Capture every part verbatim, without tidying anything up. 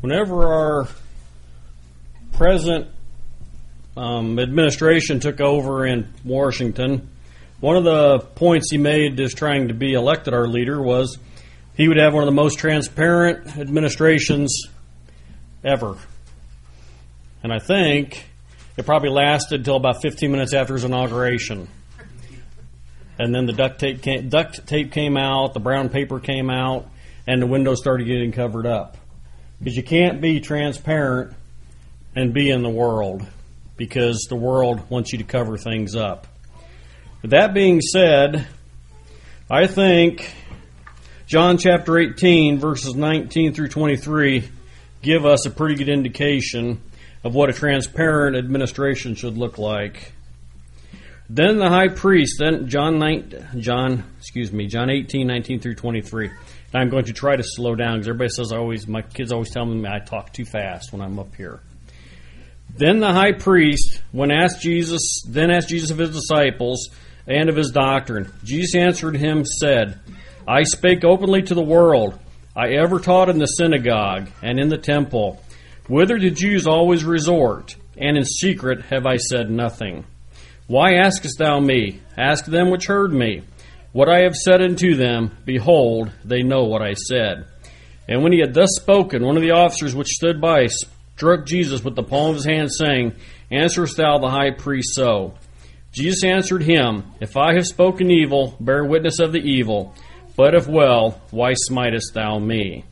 Whenever our present um, administration took over in Washington, one of the points he made as trying to be elected our leader was he would have one of the most transparent administrations ever. And I think it probably lasted until about fifteen minutes after his inauguration. And then the duct tape came, duct tape came out, the brown paper came out, and the windows started getting covered up. Because you can't be transparent and be in the world, because the world wants you to cover things up. With that being said, I think John chapter eighteen, verses nineteen through twenty-three, give us a pretty good indication of what a transparent administration should look like. Then the high priest, then John nine, John, excuse me, John eighteen, nineteen through twenty-three. And I'm going to try to slow down because everybody says I always, my kids always tell me I talk too fast when I'm up here. Then the high priest, when asked Jesus, then asked Jesus of his disciples and of his doctrine. Jesus answered him, said, I spake openly to the world. I ever taught in the synagogue and in the temple, whither the Jews always resort, and in secret have I said nothing. Why askest thou me? Ask them which heard me. What I have said unto them, behold, they know what I said. And when he had thus spoken, one of the officers which stood by struck Jesus with the palm of his hand, saying, Answerest thou the high priest so? Jesus answered him, If I have spoken evil, bear witness of the evil. But if well, why smitest thou me?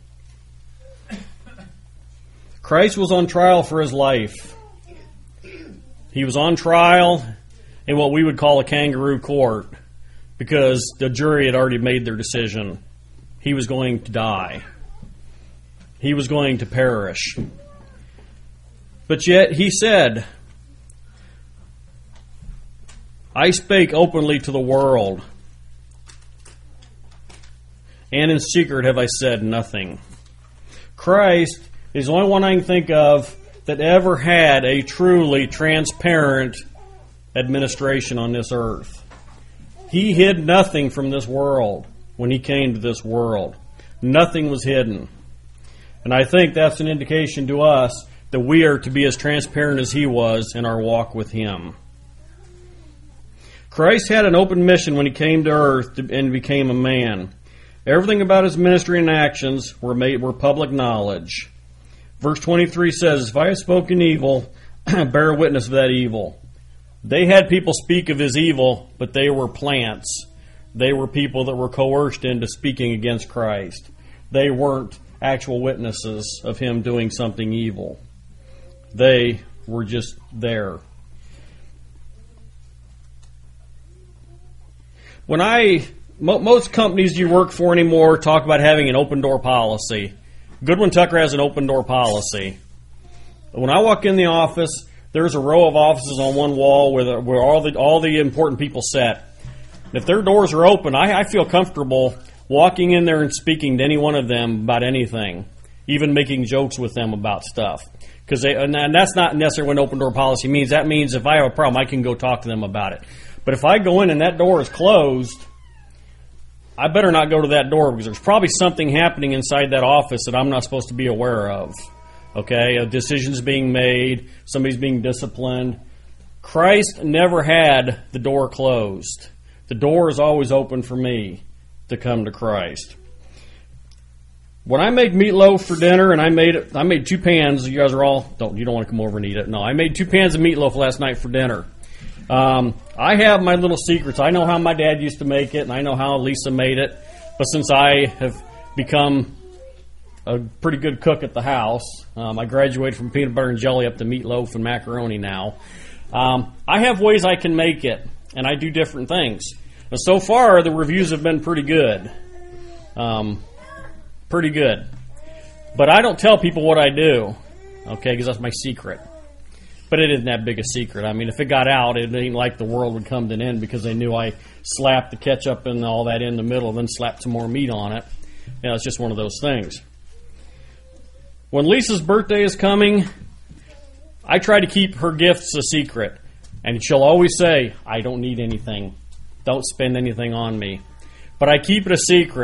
Christ was on trial for his life. He was on trial in what we would call a kangaroo court, because the jury had already made their decision. He was going to die. He was going to perish. But yet he said, I spake openly to the world, and in secret have I said nothing. Christ is the only one I can think of that ever had a truly transparent administration on this earth. He hid nothing from this world when he came to this world. Nothing was hidden. And I think that's an indication to us that we are to be as transparent as he was in our walk with him. Christ had an open mission when he came to earth and became a man. Everything about his ministry and actions were made were public knowledge. Verse twenty-three says, If I have spoken evil, bear witness of that evil. They had people speak of his evil, but they were plants. They were people that were coerced into speaking against Christ. They weren't actual witnesses of him doing something evil. They were just there. When I, most companies you work for anymore talk about having an open door policy. Goodwin Tucker has an open door policy. When I walk in the office, there's a row of offices on one wall where, the, where all the all the important people sit. And if their doors are open, I, I feel comfortable walking in there and speaking to any one of them about anything, even making jokes with them about stuff. Because they, and that's not necessarily what an open door policy means. That means if I have a problem, I can go talk to them about it. But if I go in and that door is closed, I better not go to that door, because there's probably something happening inside that office that I'm not supposed to be aware of. Okay, a decision's being made, somebody's being disciplined. Christ never had the door closed. The door is always open for me to come to Christ. When I make meatloaf for dinner, and I made it, I made two pans. You guys are all don't you don't want to come over and eat it? No, I made two pans of meatloaf last night for dinner. Um, I have my little secrets. I know how my dad used to make it, and I know how Lisa made it. But since I have become a pretty good cook at the house, um, I graduated from peanut butter and jelly up to meatloaf and macaroni now. Um, I have ways I can make it, and I do different things. And so far, the reviews have been pretty good. Um, pretty good. But I don't tell people what I do, okay, because that's my secret. But it isn't that big a secret. I mean, if it got out, it ain't like the world would come to an end because they knew I slapped the ketchup and all that in the middle, then slapped some more meat on it. You know, it's just one of those things. When Lisa's birthday is coming, I try to keep her gifts a secret. And she'll always say, I don't need anything. Don't spend anything on me. But I keep it a secret.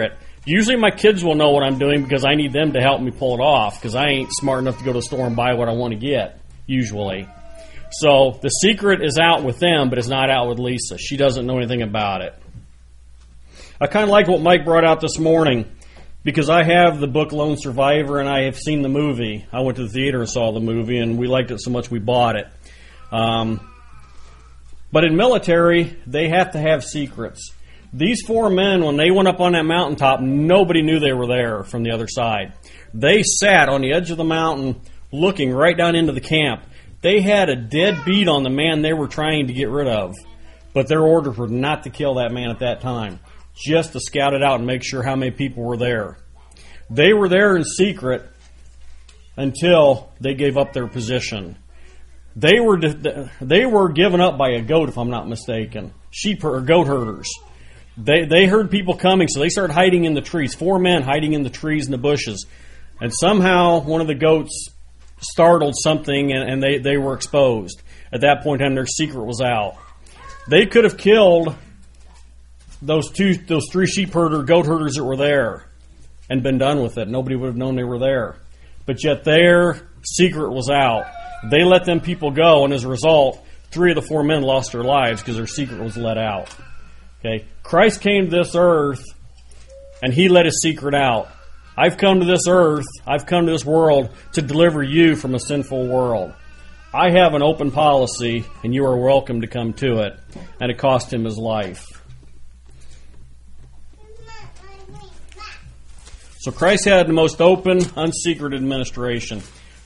Usually my kids will know what I'm doing because I need them to help me pull it off because I ain't smart enough to go to the store and buy what I want to get, usually. So the secret is out with them, but it's not out with Lisa. She doesn't know anything about it. I kind of like what Mike brought out this morning because I have the book Lone Survivor and I have seen the movie. I went to the theater and saw the movie and we liked it so much we bought it. Um, but in military, they have to have secrets. These four men, when they went up on that mountaintop, nobody knew they were there from the other side. They sat on the edge of the mountain looking right down into the camp. They had a dead beat on the man they were trying to get rid of. But their orders were not to kill that man at that time, just to scout it out and make sure how many people were there. They were there in secret until they gave up their position. They were they were given up by a goat, if I'm not mistaken, sheep or goat herders. They they heard people coming, so they started hiding in the trees. Four men hiding in the trees and the bushes. And somehow one of the goats startled something, and, and they, they were exposed. At that point in time, their secret was out. They could have killed those two, those three sheep herder, goat herders that were there and been done with it. Nobody would have known they were there. But yet their secret was out. They let them people go, and as a result, three of the four men lost their lives because their secret was let out. Okay, Christ came to this earth, and He let His secret out. I've come to this earth, I've come to this world to deliver you from a sinful world. I have an open policy, and you are welcome to come to it. And it cost Him His life. So Christ had the most open, unsecret administration.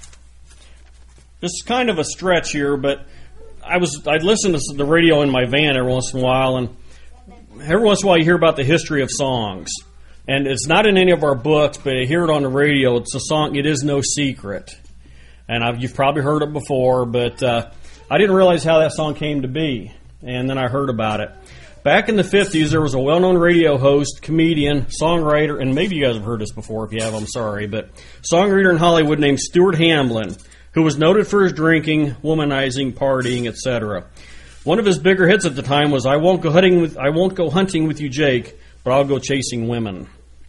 This is kind of a stretch here, but I was I'd listen to the radio in my van every once in a while, and every once in a while you hear about the history of songs. And it's not in any of our books, but I hear it on the radio. It's a song, It Is No Secret. And I've, you've probably heard it before, but uh, I didn't realize how that song came to be. And then I heard about it. Back in the fifties, there was a well-known radio host, comedian, songwriter, and maybe you guys have heard this before. If you have, I'm sorry. But songwriter in Hollywood named Stuart Hamblin, who was noted for his drinking, womanizing, partying, et cetera. One of his bigger hits at the time was "I won't go hunting with I won't go hunting with you, Jake, but I'll go chasing women."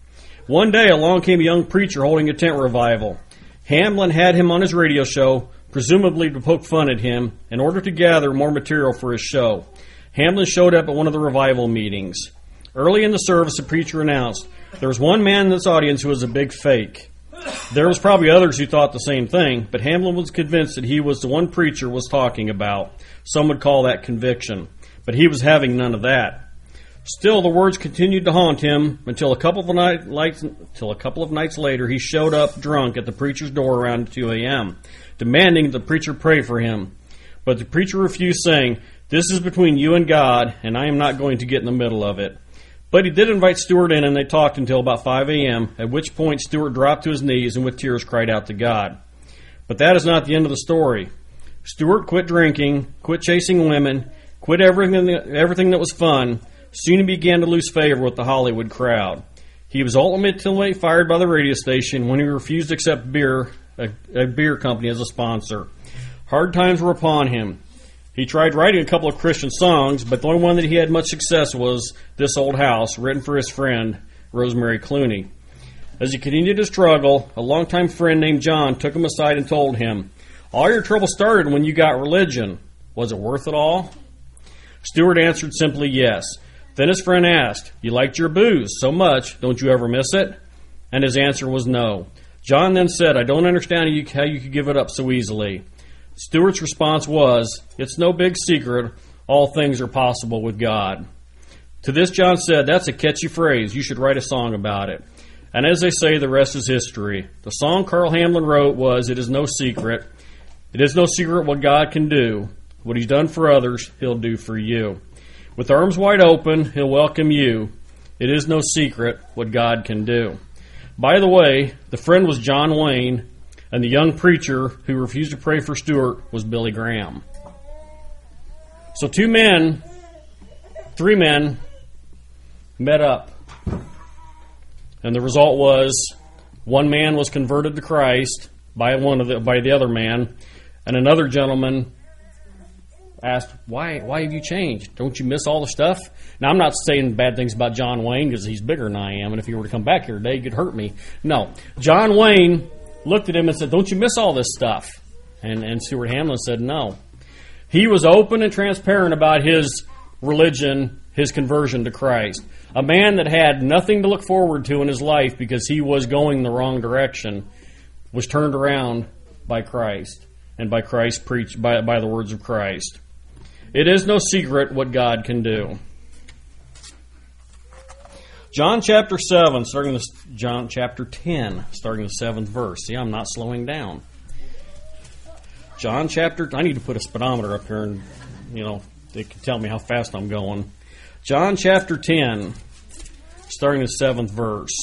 One day, along came a young preacher holding a tent revival. Hamblin had him on his radio show, presumably to poke fun at him, in order to gather more material for his show. Hamblin showed up at one of the revival meetings. Early in the service, the preacher announced, "There was one man in this audience who was a big fake." There was probably others who thought the same thing, but Hamblin was convinced that he was the one preacher was talking about. Some would call that conviction, but he was having none of that. Still, the words continued to haunt him until a couple of night, lights, until a couple of nights later he showed up drunk at the preacher's door around two a.m., demanding the preacher pray for him. But the preacher refused, saying, "This is between you and God, and I am not going to get in the middle of it." But he did invite Stuart in, and they talked until about five a.m., at which point Stuart dropped to his knees and with tears cried out to God. But that is not the end of the story. Stuart quit drinking, quit chasing women, quit everything that, everything that was fun. Soon he began to lose favor with the Hollywood crowd. He was ultimately fired by the radio station when he refused to accept beer, a, a beer company as a sponsor. Hard times were upon him. He tried writing a couple of Christian songs, but the only one that he had much success was "This Old House," written for his friend, Rosemary Clooney. As he continued to struggle, a longtime friend named John took him aside and told him, "All your trouble started when you got religion. Was it worth it all?" Stuart answered simply yes. Then his friend asked, "You liked your booze so much, don't you ever miss it?" And his answer was no. John then said, "I don't understand how you, how you could give it up so easily." Stuart's response was, "It's no big secret. All things are possible with God." To this, John said, "That's a catchy phrase. You should write a song about it." And as they say, the rest is history. The song Carl Hamblin wrote was, "It is no secret. It is no secret what God can do. What He's done for others, He'll do for you. With arms wide open, He'll welcome you. It is no secret what God can do." By the way, the friend was John Wayne, and the young preacher who refused to pray for Stuart was Billy Graham. So two men, three men, met up. And the result was one man was converted to Christ by one of the, by the other man, and another gentleman asked, why why have you changed? Don't you miss all the stuff? Now, I'm not saying bad things about John Wayne because he's bigger than I am, and if he were to come back here today, he could hurt me. No. John Wayne looked at him and said, don't you miss all this stuff? And, and Stuart Hamlin said, no. He was open and transparent about his religion, his conversion to Christ. A man that had nothing to look forward to in his life because he was going the wrong direction was turned around by Christ and by Christ preached by, by the words of Christ. It is no secret what God can do. John chapter seven, starting with John chapter ten, starting the seventh verse. See, I'm not slowing down. John chapter, I need to put a speedometer up here and, you know, they can tell me how fast I'm going. John chapter ten, starting the seventh verse.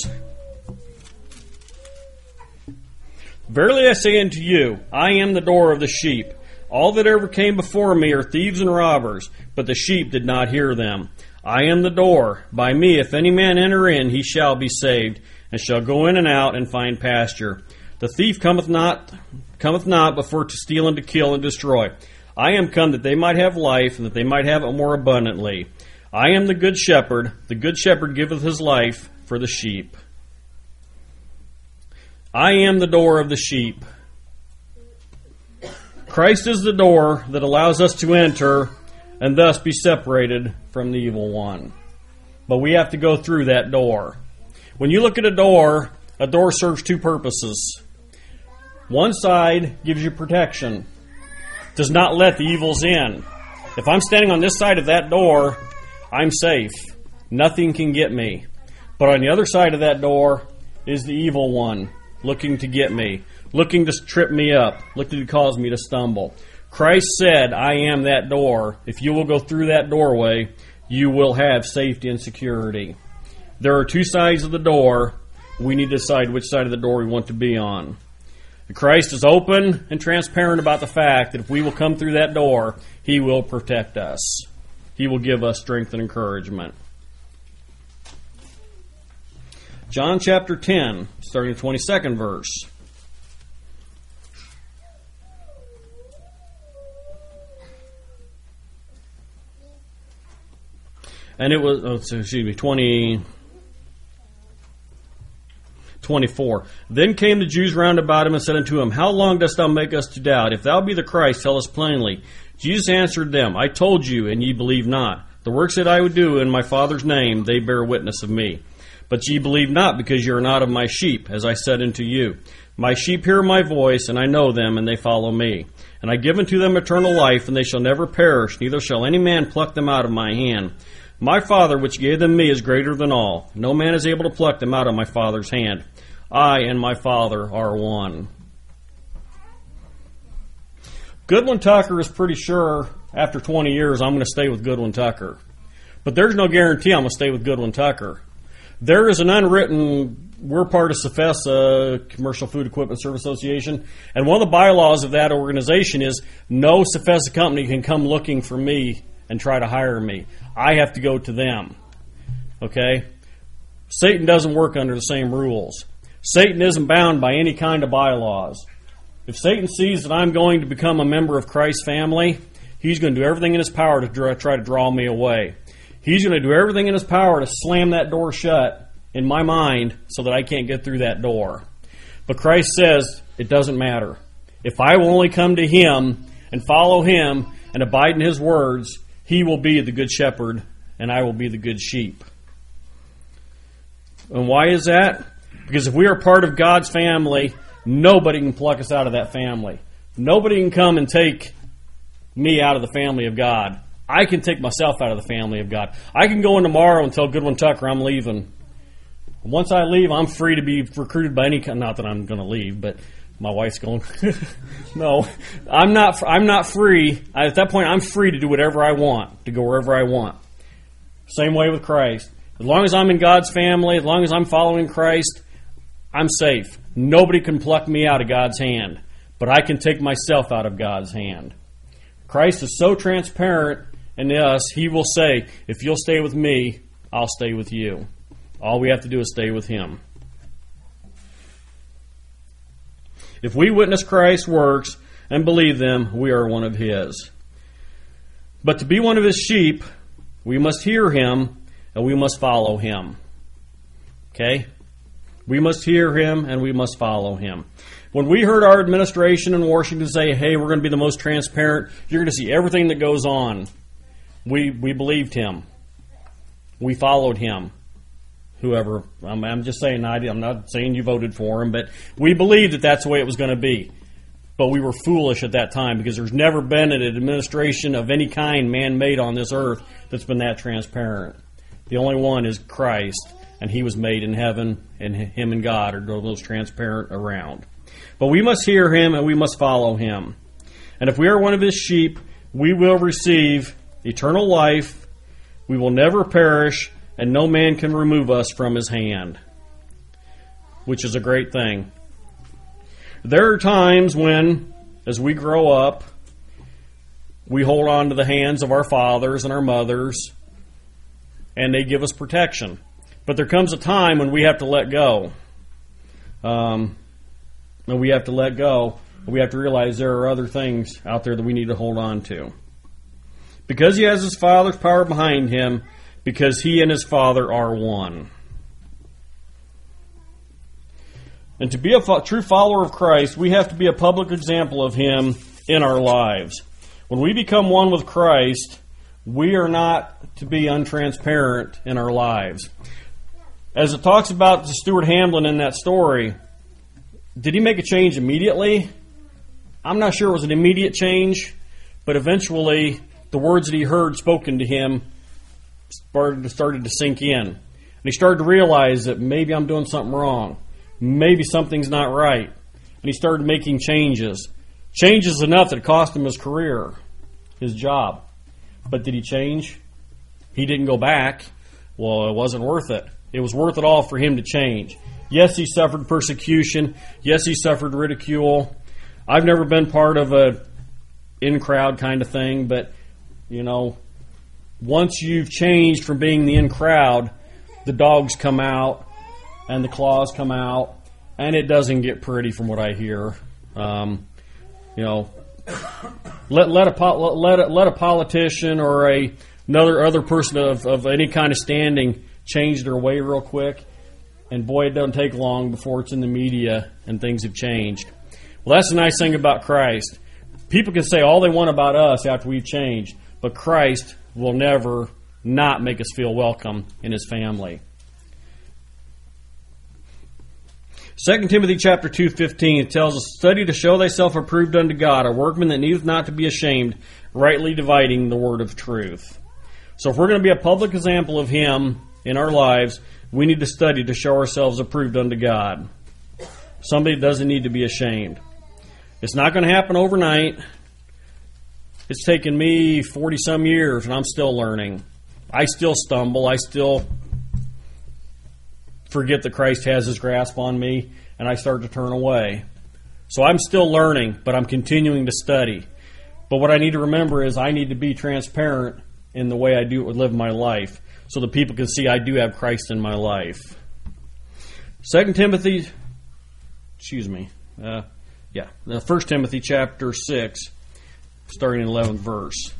Verily I say unto you, I am the door of the sheep. All that ever came before me are thieves and robbers, but the sheep did not hear them. I am the door. By me, if any man enter in, he shall be saved, and shall go in and out and find pasture. The thief cometh not, cometh not but for to steal and to kill and destroy. I am come that they might have life, and that they might have it more abundantly. I am the good shepherd. The good shepherd giveth his life for the sheep. I am the door of the sheep. Christ is the door that allows us to enter and thus be separated from the evil one. But we have to go through that door. When you look at a door, a door serves two purposes. One side gives you protection, does not let the evils in. If I'm standing on this side of that door, I'm safe. Nothing can get me. But on the other side of that door is the evil one, looking to get me, looking to trip me up, looking to cause me to stumble. Christ said, I am that door. If you will go through that doorway, you will have safety and security. There are two sides of the door. We need to decide which side of the door we want to be on. Christ is open and transparent about the fact that if we will come through that door, He will protect us. He will give us strength and encouragement. John chapter ten, starting the twenty-second verse. And it was, oh, excuse me, twenty, twenty-four. Then came the Jews round about him and said unto him, How long dost thou make us to doubt? If thou be the Christ, tell us plainly. Jesus answered them, I told you, and ye believe not. The works that I would do in my Father's name, they bear witness of me. But ye believe not, because ye are not of my sheep, as I said unto you. My sheep hear my voice, and I know them, and they follow me. And I give unto them eternal life, and they shall never perish, neither shall any man pluck them out of my hand. My Father, which gave them me, is greater than all. No man is able to pluck them out of my Father's hand. I and my Father are one. Goodwin Tucker is pretty sure after twenty years I'm going to stay with Goodwin Tucker. But there's no guarantee I'm going to stay with Goodwin Tucker. There is an unwritten, we're part of CEFESA, Commercial Food Equipment Service Association, and one of the bylaws of that organization is no CEFESA company can come looking for me and try to hire me. I have to go to them. Okay? Satan doesn't work under the same rules. Satan isn't bound by any kind of bylaws. If Satan sees that I'm going to become a member of Christ's family, he's going to do everything in his power to draw, try to draw me away. He's going to do everything in his power to slam that door shut in my mind so that I can't get through that door. But Christ says it doesn't matter. If I will only come to Him and follow Him and abide in His words, He will be the good shepherd and I will be the good sheep. And why is that? Because if we are part of God's family, nobody can pluck us out of that family. Nobody can come and take me out of the family of God. I can take myself out of the family of God. I can go in tomorrow and tell Goodwin Tucker I'm leaving. Once I leave, I'm free to be recruited by any kind. Not that I'm going to leave, but my wife's going, no, I'm not I'm not free. At that point, I'm free to do whatever I want, to go wherever I want. Same way with Christ. As long as I'm in God's family, as long as I'm following Christ, I'm safe. Nobody can pluck me out of God's hand, but I can take myself out of God's hand. Christ is so transparent in us, He will say, if you'll stay with me, I'll stay with you. All we have to do is stay with Him. If we witness Christ's works and believe them, we are one of His. But to be one of his sheep, we must hear him and we must follow him. Okay? We must hear him and we must follow him. When we heard our administration in Washington say, hey, we're going to be the most transparent, you're going to see everything that goes on, we we believed him. We followed him. Whoever, I'm, I'm just saying, I'm not saying you voted for him, but we believed that that's the way it was going to be. But we were foolish at that time because there's never been an administration of any kind man-made on this earth that's been that transparent. The only one is Christ, and he was made in heaven, and him and God are the most transparent around. But we must hear him and we must follow him. And if we are one of his sheep, we will receive eternal life, we will never perish, and no man can remove us from his hand, which is a great thing. There are times when, as we grow up, we hold on to the hands of our fathers and our mothers, and they give us protection. But there comes a time when we have to let go. Um, and we have to let go. We have to realize there are other things out there that we need to hold on to. Because he has his Father's power behind him, because he and his Father are one. And to be a fo- true follower of Christ, we have to be a public example of him in our lives. When we become one with Christ, we are not to be untransparent in our lives. As it talks about Stuart Hamblin in that story, did he make a change immediately? I'm not sure it was an immediate change, but eventually the words that he heard spoken to him started to, started to sink in. And he started to realize that maybe I'm doing something wrong. Maybe something's not right. And he started making changes. Changes enough that it cost him his career, his job. But did he change? He didn't go back. Well, it wasn't worth it. It was worth it all for him to change. Yes, he suffered persecution. Yes, he suffered ridicule. I've never been part of a in-crowd kind of thing, but, you know, once you've changed from being the in-crowd, the dogs come out and the claws come out, and it doesn't get pretty from what I hear. Um, you know, let let a let a, let a politician or a another other person of, of any kind of standing change their way real quick, and boy, it doesn't take long before it's in the media and things have changed. Well, that's the nice thing about Christ. People can say all they want about us after we've changed, but Christ will never not make us feel welcome in his family. Second Timothy chapter two fifteen tells us, study to show thyself approved unto God, a workman that needeth not to be ashamed, rightly dividing the word of truth. So if we're going to be a public example of him in our lives, we need to study to show ourselves approved unto God. Somebody doesn't need to be ashamed. It's not going to happen overnight. It's taken me forty-some years, and I'm still learning. I still stumble. I still forget that Christ has his grasp on me, and I start to turn away. So I'm still learning, but I'm continuing to study. But what I need to remember is I need to be transparent in the way I do live my life, so that people can see I do have Christ in my life. Second Timothy, excuse me, uh, yeah, First Timothy chapter six, starting in eleventh verse.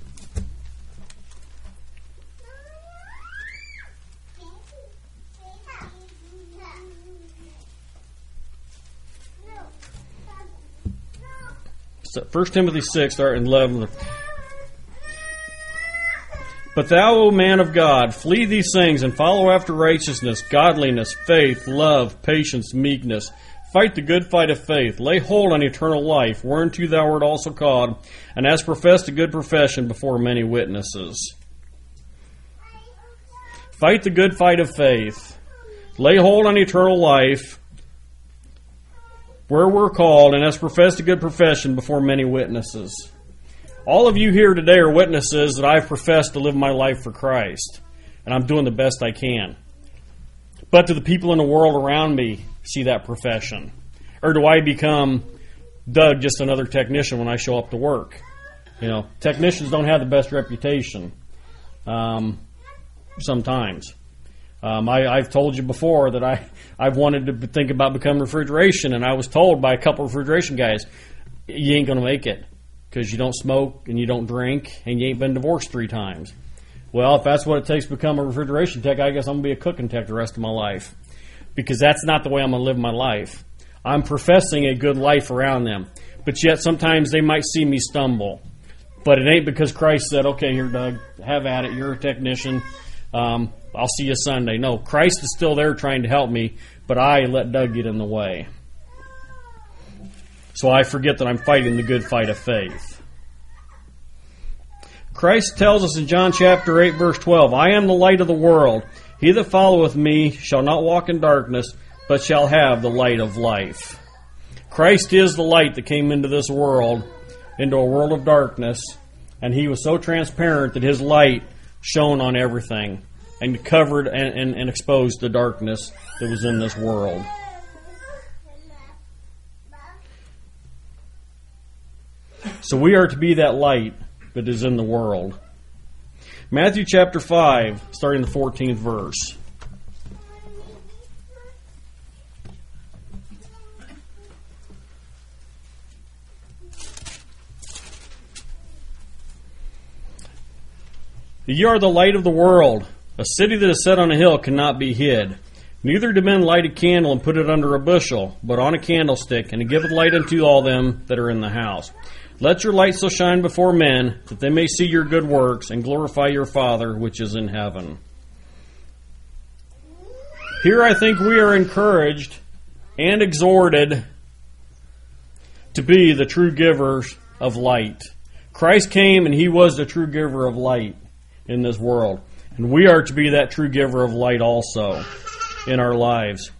First Timothy six, starting in eleventh. But thou, O man of God, flee these things and follow after righteousness, godliness, faith, love, patience, meekness. Fight the good fight of faith. Lay hold on eternal life, whereunto thou art also called, and hast professed a good profession before many witnesses. Fight the good fight of faith. Lay hold on eternal life, where we're called, and hast professed a good profession before many witnesses. All of you here today are witnesses that I've professed to live my life for Christ, and I'm doing the best I can. But do the people in the world around me see that profession? Or do I become Doug, just another technician when I show up to work? You know, technicians don't have the best reputation um, sometimes. Um, I, I've told you before that I, I've wanted to think about becoming refrigeration, and I was told by a couple of refrigeration guys, you ain't going to make it. because you don't smoke and you don't drink and you ain't been divorced three times. Well, if that's what it takes to become a refrigeration tech, I guess I'm going to be a cooking tech the rest of my life, because that's not the way I'm going to live my life. I'm professing a good life around them, but yet sometimes they might see me stumble. But it ain't because Christ said, okay, here, Doug, have at it. You're a technician. Um, I'll see you Sunday. No, Christ is still there trying to help me, but I let Doug get in the way. So I forget that I'm fighting the good fight of faith. Christ tells us in John chapter eight, verse twelve, I am the light of the world. He that followeth me shall not walk in darkness, but shall have the light of life. Christ is the light that came into this world, into a world of darkness, and He was so transparent that His light shone on everything and covered and, and, and exposed the darkness that was in this world. So we are to be that light that is in the world. Matthew chapter five, starting the fourteenth verse. Ye are the light of the world. A city that is set on a hill cannot be hid. Neither do men light a candle and put it under a bushel, but on a candlestick, and it giveth light unto all them that are in the house. Let your light so shine before men, that they may see your good works, and glorify your Father which is in heaven. Here I think we are encouraged and exhorted to be the true givers of light. Christ came and He was the true giver of light in this world. And we are to be that true giver of light also in our lives.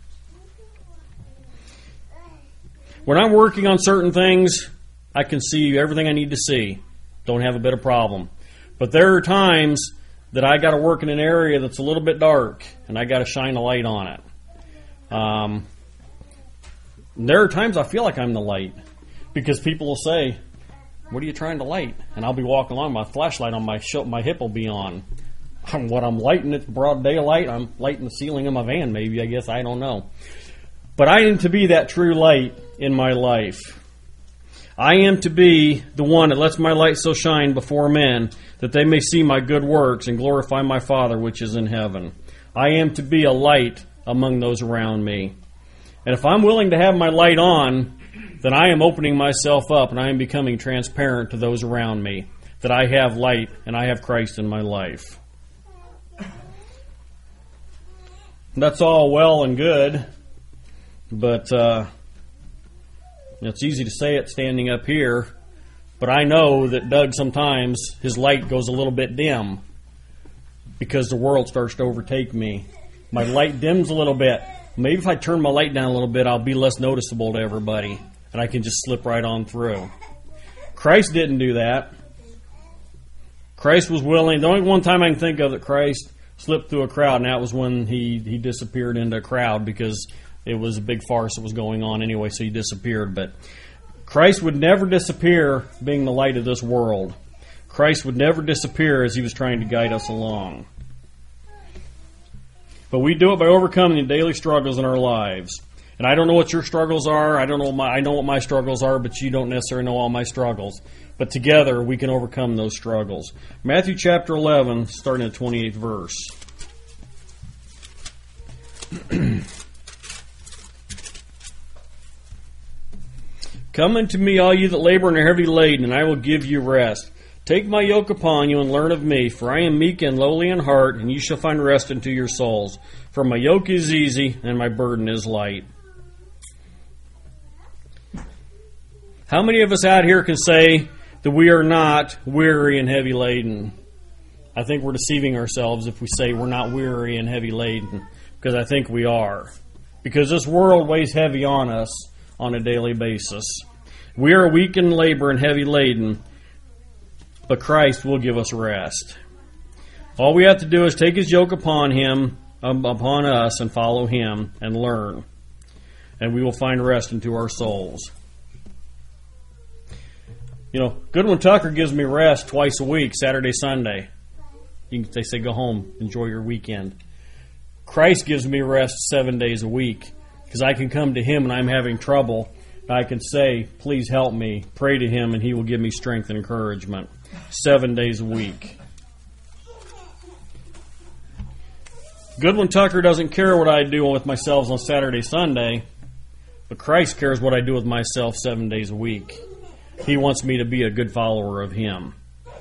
When I'm working on certain things, I can see everything I need to see. Don't have a bit of problem. But there are times that I got to work in an area that's a little bit dark, and I got to shine a light on it. Um, there are times I feel like I'm the light, because people will say, "What are you trying to light?" And I'll be walking along, my flashlight on my sh- my hip will be on. What I'm lighting, it's broad daylight. I'm lighting the ceiling of my van, maybe. I guess I don't know. But I am to be that true light in my life. I am to be the one that lets my light so shine before men that they may see my good works and glorify my Father which is in heaven. I am to be a light among those around me. And if I'm willing to have my light on, then I am opening myself up and I am becoming transparent to those around me, that I have light and I have Christ in my life. That's all well and good, but uh, it's easy to say it standing up here, but I know that Doug sometimes, his light goes a little bit dim because the world starts to overtake me. My light dims a little bit. Maybe if I turn my light down a little bit, I'll be less noticeable to everybody, and I can just slip right on through. Christ didn't do that. Christ was willing. The only one time I can think of that Christ slipped through a crowd, and that was when he, he disappeared into a crowd because it was a big farce that was going on anyway, so he disappeared. But Christ would never disappear being the light of this world. Christ would never disappear as He was trying to guide us along. But we do it by overcoming the daily struggles in our lives. And I don't know what your struggles are. I don't know what my, I know what my struggles are, but you don't necessarily know all my struggles. But together we can overcome those struggles. Matthew chapter eleven, starting at the twenty-eighth verse. Come unto me, all you that labor and are heavy laden, and I will give you rest. Take my yoke upon you and learn of me, for I am meek and lowly in heart, and you shall find rest unto your souls. For my yoke is easy and my burden is light. How many of us out here can say that we are not weary and heavy laden? I think we're deceiving ourselves if we say we're not weary and heavy laden, because I think we are. Because this world weighs heavy on us on a daily basis. We are weak in labor and heavy laden, but Christ will give us rest. All we have to do is take His yoke upon Him, um, upon us, and follow Him and learn. And we will find rest into our souls. You know, Goodwin Tucker gives me rest twice a week, Saturday, Sunday. You can, they say, go home, enjoy your weekend. Christ gives me rest seven days a week because I can come to Him when I'm having trouble I can say, please help me, pray to Him, and He will give me strength and encouragement. Seven days a week. Goodwin Tucker doesn't care what I do with myself on Saturday, Sunday, but Christ cares what I do with myself seven days a week. He wants me to be a good follower of Him.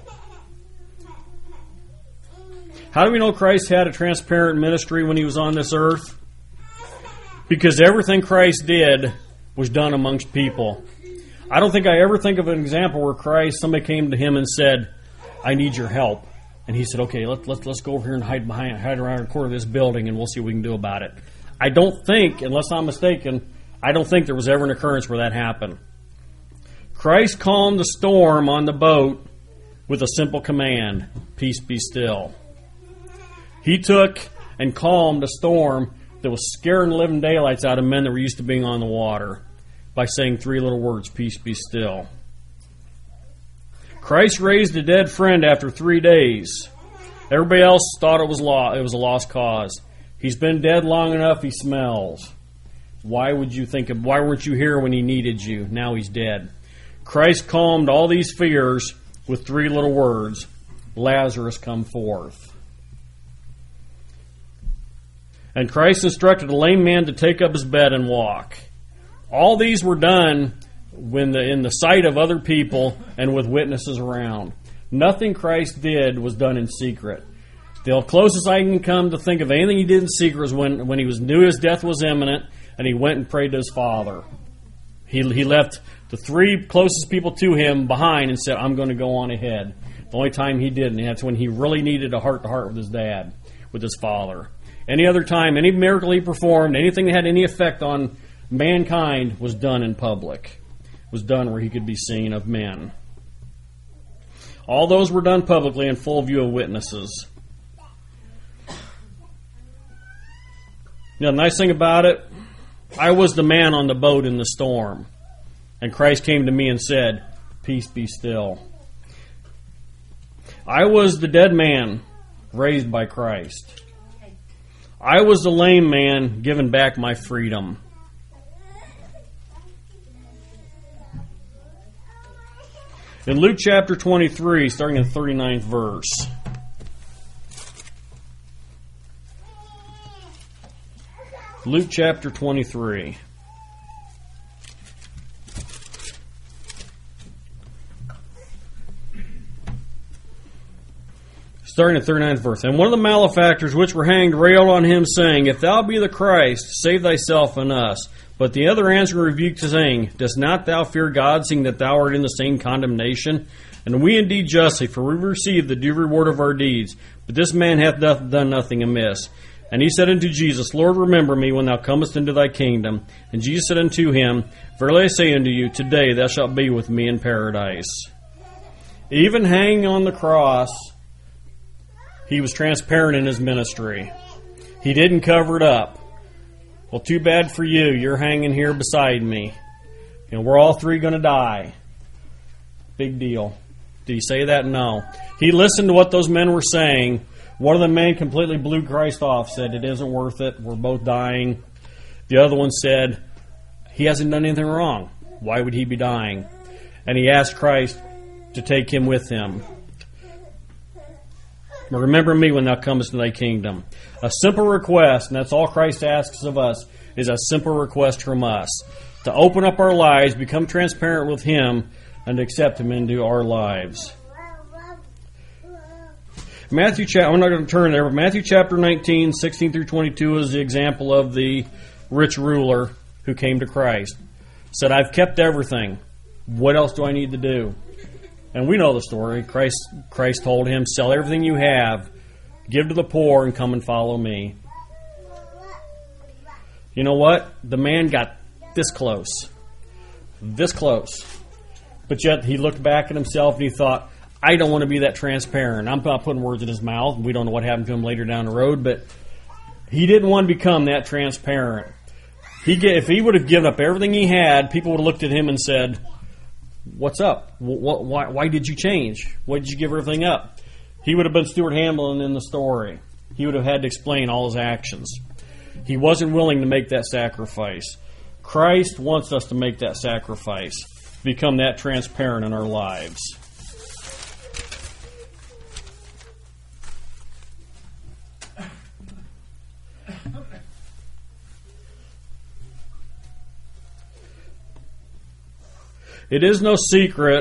How do we know Christ had a transparent ministry when He was on this earth? Because everything Christ did was done amongst people. I don't think I ever think of an example where Christ, somebody came to Him and said, I need your help. And He said, okay, let, let, let's go over here and hide behind, hide around the corner of this building and we'll see what we can do about it. I don't think, unless I'm mistaken, I don't think there was ever an occurrence where that happened. Christ calmed the storm on the boat with a simple command, peace be still. He took and calmed a storm that was scaring the living daylights out of men that were used to being on the water by saying three little words, peace be still. Christ raised a dead friend after three days. Everybody else thought it was law, it was a lost cause. He's been dead long enough, he smells. Why would you think of, why weren't you here when he needed you? Now he's dead. Christ calmed all these fears with three little words, Lazarus, come forth. And Christ instructed a lame man to take up his bed and walk. All these were done when the, in the sight of other people and with witnesses around. Nothing Christ did was done in secret. The closest I can come to think of anything he did in secret was when, when he was knew his death was imminent and he went and prayed to his Father. He, he left the three closest people to him behind and said, I'm going to go on ahead. The only time he didn't, that's when he really needed a heart-to-heart with his dad, with his Father. Any other time, any miracle he performed, anything that had any effect on mankind was done in public. Was done where he could be seen of men. All those were done publicly in full view of witnesses. Now, the nice thing about it, I was the man on the boat in the storm. And Christ came to me and said, peace be still. I was the dead man raised by Christ. I was the lame man given back my freedom. In Luke chapter twenty-three, starting in the thirty-ninth verse. Luke chapter twenty-three. Starting at the thirty-ninth verse. And one of the malefactors which were hanged railed on him, saying, If thou be the Christ, save thyself and us. But the other answered and rebuked, saying, Dost not thou fear God, seeing that thou art in the same condemnation? And we indeed justly, for we receive the due reward of our deeds. But this man hath done nothing amiss. And he said unto Jesus, Lord, remember me when thou comest into thy kingdom. And Jesus said unto him, Verily I say unto you, today thou shalt be with me in paradise. Even hanging on the cross, he was transparent in his ministry. He didn't cover it up. Well, too bad for you. You're hanging here beside me. You know, we're all three going to die. Big deal. Did he say that? No. He listened to what those men were saying. One of the men completely blew Christ off, said, it isn't worth it. We're both dying. The other one said, he hasn't done anything wrong. Why would he be dying? And he asked Christ to take him with him. Remember me when thou comest to thy kingdom. A simple request, and that's all Christ asks of us, is a simple request from us. To open up our lives, become transparent with Him, and to accept Him into our lives. Matthew chapter, I'm not going to turn there, but Matthew chapter nineteen, sixteen through twenty-two is the example of the rich ruler who came to Christ. Said, I've kept everything. What else do I need to do? And we know the story. Christ, Christ told him, sell everything you have, give to the poor, and come and follow me. You know what? The man got this close. This close. But yet he looked back at himself and he thought, I don't want to be that transparent. I'm not putting words in his mouth. We don't know what happened to him later down the road, but he didn't want to become that transparent. He get, if he would have given up everything he had, people would have looked at him and said, what's up? What, why, why did you change? Why did you give everything up? He would have been Stuart Hamblin in the story. He would have had to explain all his actions. He wasn't willing to make that sacrifice. Christ wants us to make that sacrifice, become that transparent in our lives. It is no secret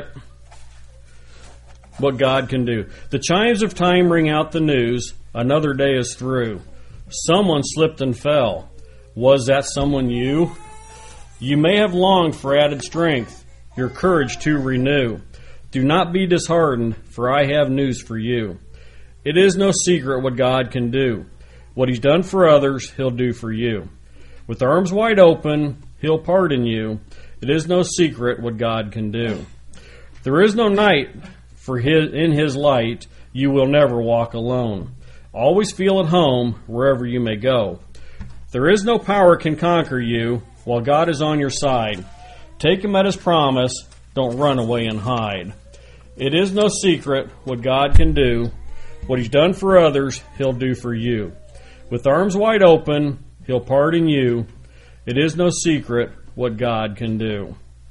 what God can do. The chimes of time ring out the news. Another day is through. Someone slipped and fell. Was that someone you? You may have longed for added strength, your courage to renew. Do not be disheartened, for I have news for you. It is no secret what God can do. What He's done for others, He'll do for you. With arms wide open, He'll pardon you. It is no secret what God can do. There is no night, for his, in His light you will never walk alone. Always feel at home wherever you may go. There is no power can conquer you while God is on your side. Take Him at His promise. Don't run away and hide. It is no secret what God can do. What He's done for others, He'll do for you. With arms wide open, He'll pardon you. It is no secret what God can do.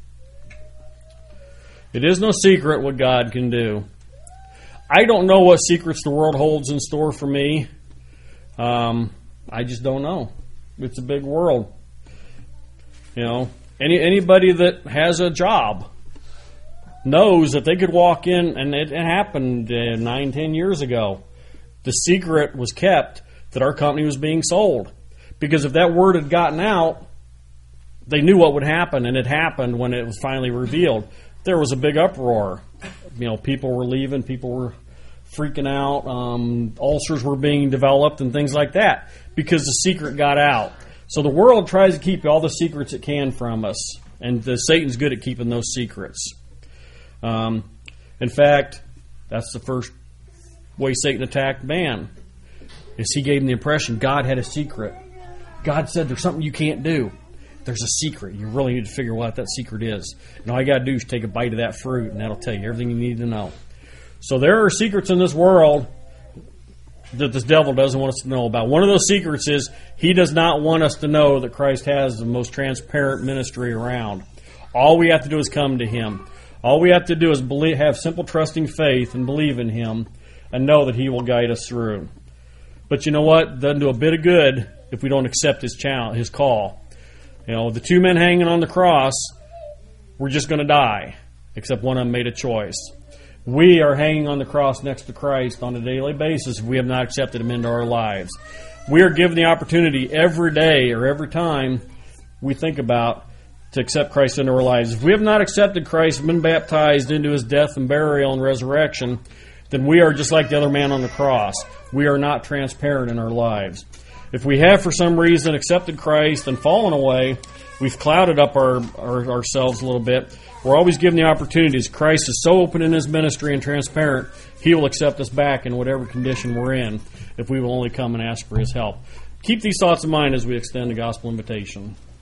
It is no secret what God can do. I don't know what secrets the world holds in store for me. Um, I just don't know. It's a big world. You know, any anybody that has a job knows that they could walk in, and it, it happened uh, nine, ten years ago. The secret was kept that our company was being sold. Because if that word had gotten out, they knew what would happen, and it happened when it was finally revealed. There was a big uproar. You know, people were leaving, people were freaking out, um, ulcers were being developed and things like that because the secret got out. So the world tries to keep all the secrets it can from us, and the, Satan's good at keeping those secrets. Um, in fact, that's the first way Satan attacked man, is he gave him the impression God had a secret. God said there's something you can't do. There's a secret. You really need to figure out what that secret is. And all you got to do is take a bite of that fruit, and that'll tell you everything you need to know. So there are secrets in this world that this devil doesn't want us to know about. One of those secrets is he does not want us to know that Christ has the most transparent ministry around. All we have to do is come to Him. All we have to do is believe, have simple trusting faith and believe in Him and know that He will guide us through. But you know what? It doesn't do a bit of good if we don't accept His challenge, His call. You know, the two men hanging on the cross were just going to die, except one of them made a choice. We are hanging on the cross next to Christ on a daily basis if we have not accepted Him into our lives. We are given the opportunity every day or every time we think about to accept Christ into our lives. If we have not accepted Christ and been baptized into His death and burial and resurrection, then we are just like the other man on the cross. We are not transparent in our lives. If we have, for some reason, accepted Christ and fallen away, we've clouded up our, our ourselves a little bit. We're always given the opportunities. Christ is so open in His ministry and transparent, He will accept us back in whatever condition we're in if we will only come and ask for His help. Keep these thoughts in mind as we extend the gospel invitation.